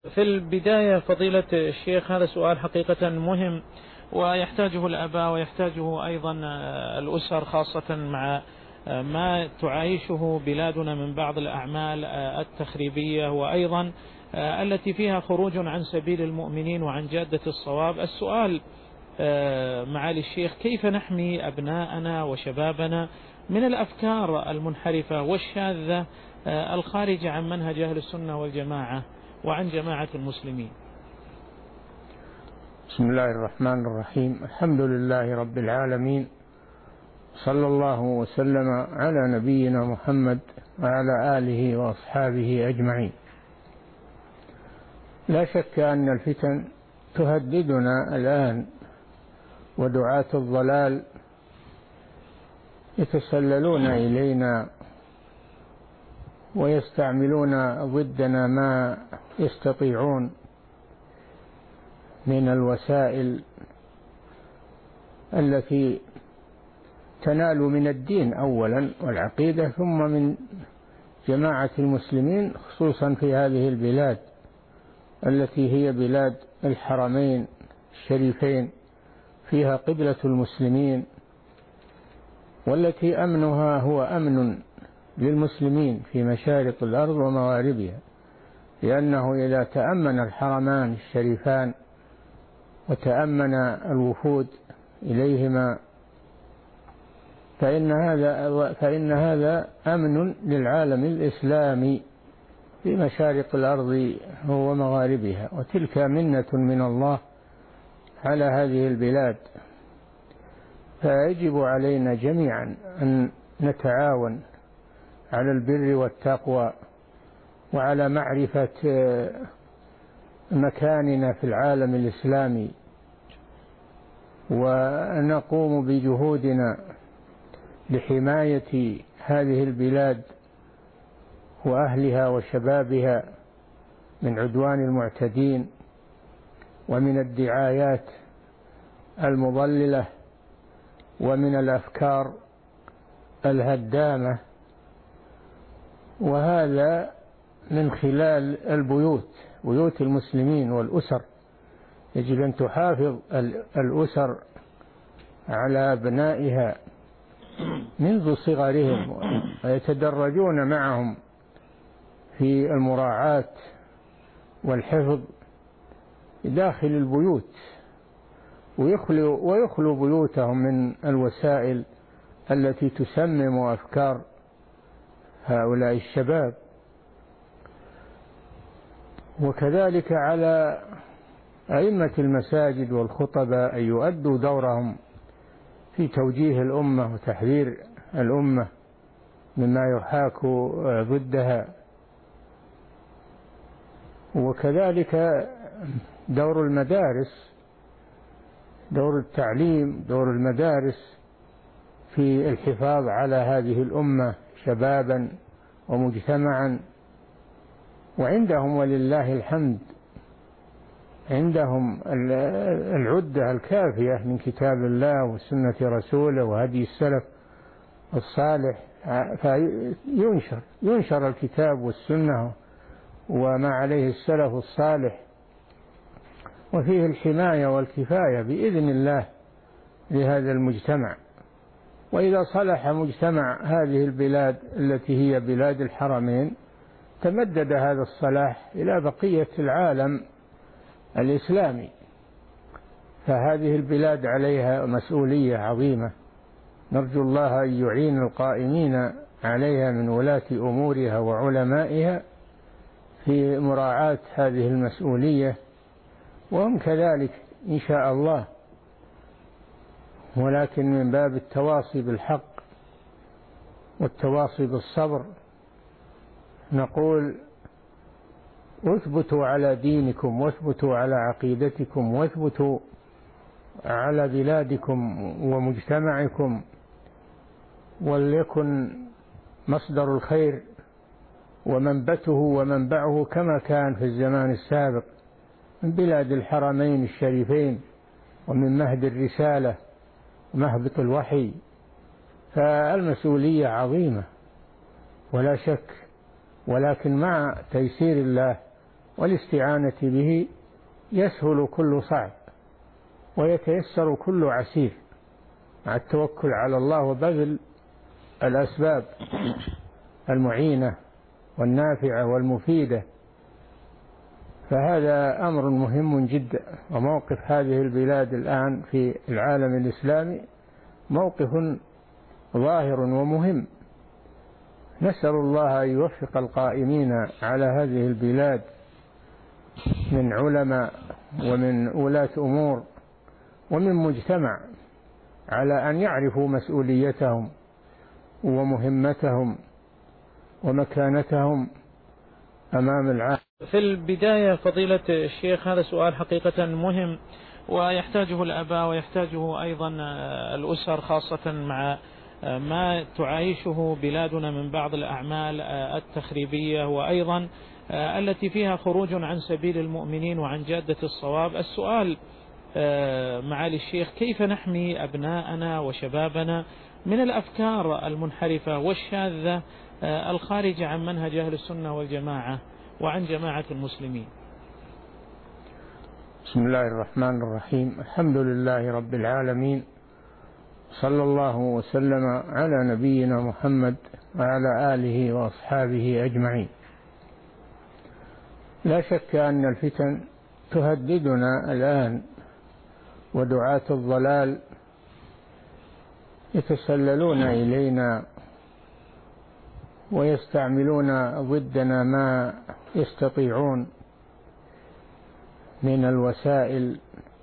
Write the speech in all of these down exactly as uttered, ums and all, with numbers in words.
في البداية فضيلة الشيخ، هذا سؤال حقيقة مهم ويحتاجه الآباء ويحتاجه أيضا الأسر، خاصة مع ما تعايشه بلادنا من بعض الأعمال التخريبية وأيضا التي فيها خروج عن سبيل المؤمنين وعن جادة الصواب. السؤال معالي الشيخ: كيف نحمي أبناءنا وشبابنا من الأفكار المنحرفة والشاذة الخارجة عن منهج أهل السنة والجماعة وعن جماعة المسلمين؟ بسم الله الرحمن الرحيم. الحمد لله رب العالمين، صلى الله وسلم على نبينا محمد وعلى آله وأصحابه أجمعين. لا شك أن الفتن تهددنا الآن، ودعاة الضلال يتسللون إلينا ويستعملون ضدنا ما يستطيعون من الوسائل التي تنال من الدين أولا والعقيدة، ثم من جماعة المسلمين، خصوصا في هذه البلاد التي هي بلاد الحرمين الشريفين، فيها قبلة المسلمين، والتي أمنها هو أمن للمسلمين في مشارق الأرض ومغاربها، لأنه إذا تأمن الحرمان الشريفان وتأمن الوفود إليهما فإن هذا فإن هذا أمن للعالم الإسلامي في مشارق الأرض ومغاربها، وتلك منة من الله على هذه البلاد. فيجب علينا جميعا أن نتعاون على البر والتقوى وعلى معرفة مكاننا في العالم الإسلامي، ونقوم بجهودنا لحماية هذه البلاد وأهلها وشبابها من عدوان المعتدين ومن الدعايات المضللة ومن الأفكار الهدامة، وهذا من خلال البيوت بيوت المسلمين والأسر. يجب أن تحافظ الأسر على أبنائها منذ صغرهم ويتدرجون معهم في المراعاة والحفظ داخل البيوت، ويخلو, ويخلو بيوتهم من الوسائل التي تسمم أفكار هؤلاء الشباب. وكذلك على أئمة المساجد والخطباء أن يؤدوا دورهم في توجيه الأمة وتحذير الأمة مما يحاك ضدها، وكذلك دور المدارس، دور التعليم، دور المدارس في الحفاظ على هذه الأمة شبابا ومجتمعا. وعندهم ولله الحمد عندهم العدة الكافية من كتاب الله وسنة رسوله وهدي السلف الصالح، فينشر ينشر الكتاب والسنة وما عليه السلف الصالح، وفيه الحماية والكفاية بإذن الله لهذا المجتمع. وإذا صلح مجتمع هذه البلاد التي هي بلاد الحرمين تمدد هذا الصلاح إلى بقية العالم الإسلامي، فهذه البلاد عليها مسؤولية عظيمة، نرجو الله أن يعين القائمين عليها من ولاة أمورها وعلمائها في مراعاة هذه المسؤولية، وهم كذلك إن شاء الله، ولكن من باب التواصي بالحق والتواصي بالصبر نقول: اثبتوا على دينكم، واثبتوا على عقيدتكم، واثبتوا على بلادكم ومجتمعكم، وليكن مصدر الخير ومنبته ومنبعه كما كان في الزمان السابق من بلاد الحرمين الشريفين ومن مهد الرسالة ومهبط الوحي. فالمسؤولية عظيمة ولا شك، ولكن مع تيسير الله والاستعانة به يسهل كل صعب ويتيسر كل عسير، مع التوكل على الله وبذل الأسباب المعينة والنافعة والمفيدة. فهذا أمر مهم جدا. وموقف هذه البلاد الآن في العالم الإسلامي موقف ظاهر ومهم. نسأل الله أن يوفق القائمين على هذه البلاد من علماء ومن ولاة أمور ومن مجتمع على أن يعرفوا مسؤوليتهم ومهمتهم ومكانتهم أمام العالم. في البداية فضيلة الشيخ، هذا سؤال حقيقة مهم ويحتاجه الآباء ويحتاجه أيضا الأسر، خاصة مع ما تعايشه بلادنا من بعض الأعمال التخريبية وأيضا التي فيها خروج عن سبيل المؤمنين وعن جادة الصواب. السؤال معالي الشيخ: كيف نحمي أبناءنا وشبابنا من الأفكار المنحرفة والشاذة الخارجة عن منهج أهل السنة والجماعة وعن جماعة المسلمين؟ بسم الله الرحمن الرحيم. الحمد لله رب العالمين، صلى الله وسلم على نبينا محمد وعلى آله وأصحابه أجمعين. لا شك أن الفتن تهددنا الآن، ودعاة الضلال يتسللون إلينا ويستعملون ضدنا ما يستطيعون من الوسائل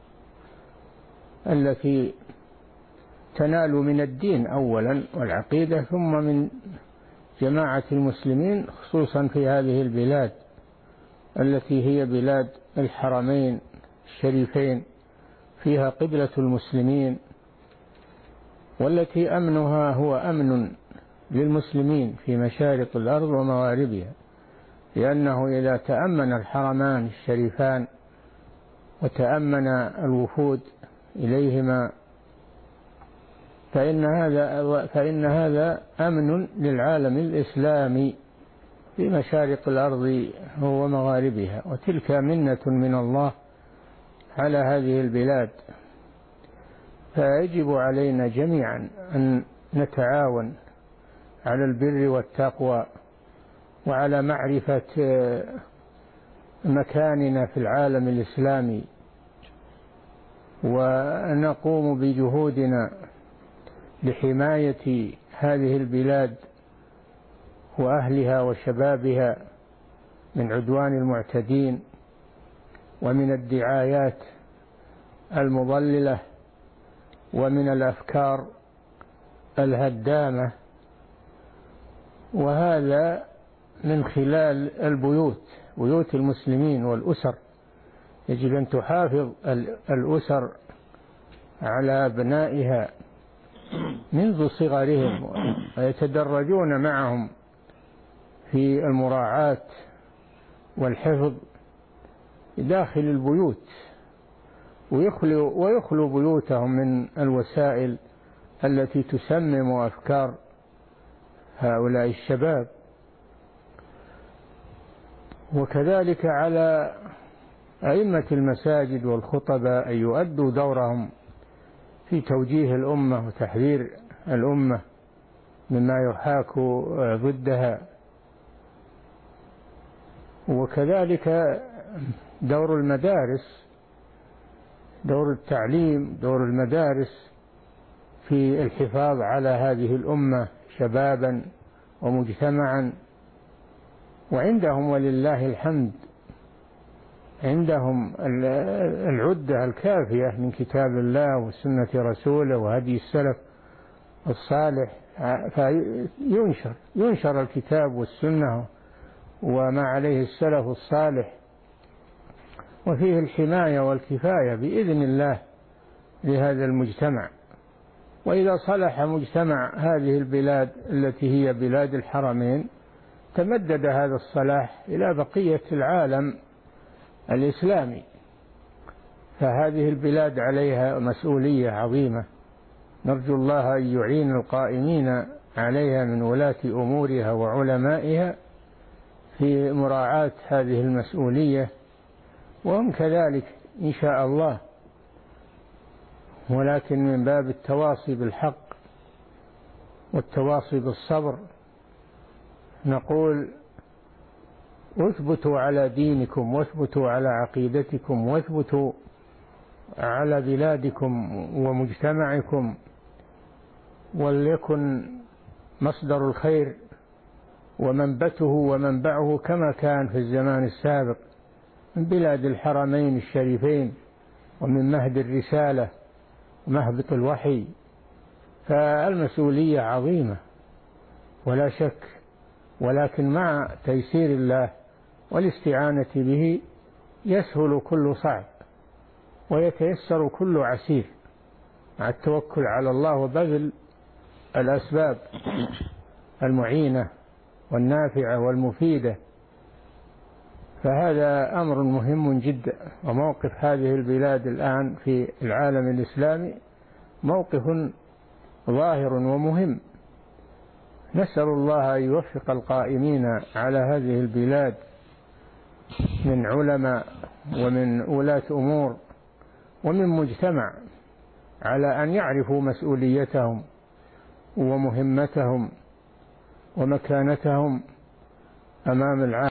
التي تنال من الدين أولا والعقيدة، ثم من جماعة المسلمين، خصوصا في هذه البلاد التي هي بلاد الحرمين الشريفين، فيها قبلة المسلمين، والتي أمنها هو أمن للمسلمين في مشارق الأرض ومغاربها، لأنه إذا تأمن الحرمان الشريفان وتأمن الوفود إليهما فإن هذا فإن هذا أمن للعالم الإسلامي في مشارق الأرض ومغاربها، وتلك منة من الله على هذه البلاد. فيجب علينا جميعا أن نتعاون على البر والتقوى وعلى معرفة مكاننا في العالم الإسلامي، ونقوم بجهودنا لحماية هذه البلاد وأهلها وشبابها من عدوان المعتدين ومن الدعايات المضللة ومن الأفكار الهدامة، وهذا من خلال البيوت بيوت المسلمين والأسر. يجب أن تحافظ الأسر على أبنائها منذ صغرهم ويتدرجون معهم في المراعاة والحفظ داخل البيوت، ويخلو, ويخلو بيوتهم من الوسائل التي تسمم أفكار هؤلاء الشباب. وكذلك على أئمة المساجد والخطباء أن يؤدوا دورهم في توجيه الأمة وتحذير الأمة مما يحاك ضدها. وكذلك دور المدارس، دور التعليم، دور المدارس في الحفاظ على هذه الأمة شبابا ومجتمعا. وعندهم ولله الحمد عندهم العدة الكافية من كتاب الله وسنة رسوله وهدي السلف الصالح، فينشر ينشر الكتاب والسنة وما عليه السلف الصالح، وفيه الحماية والكفاية بإذن الله لهذا المجتمع. وإذا صلح مجتمع هذه البلاد التي هي بلاد الحرمين تمدد هذا الصلاح إلى بقية العالم الإسلامي. فهذه البلاد عليها مسؤولية عظيمة، نرجو الله أن يعين القائمين عليها من ولاة أمورها وعلمائها في مراعاة هذه المسؤولية، وهم كذلك إن شاء الله، ولكن من باب التواصي بالحق والتواصي بالصبر نقول: اثبتوا على دينكم، واثبتوا على عقيدتكم، واثبتوا على بلادكم ومجتمعكم، وليكن مصدر الخير ومنبته ومنبعه كما كان في الزمان السابق من بلاد الحرمين الشريفين ومن مهد الرسالة ومهبط الوحي. فالمسؤولية عظيمة ولا شك، ولكن مع تيسير الله والاستعانة به يسهل كل صعب ويتيسر كل عسير، مع التوكل على الله وبذل الأسباب المعينة والنافعة والمفيدة. فهذا أمر مهم جدا، وموقف هذه البلاد الآن في العالم الإسلامي موقف ظاهر ومهم. نسأل الله أن يوفق القائمين على هذه البلاد من علماء ومن ولاة أمور ومن مجتمع على أن يعرفوا مسؤوليتهم ومهمتهم ومكانتهم أمام العالم.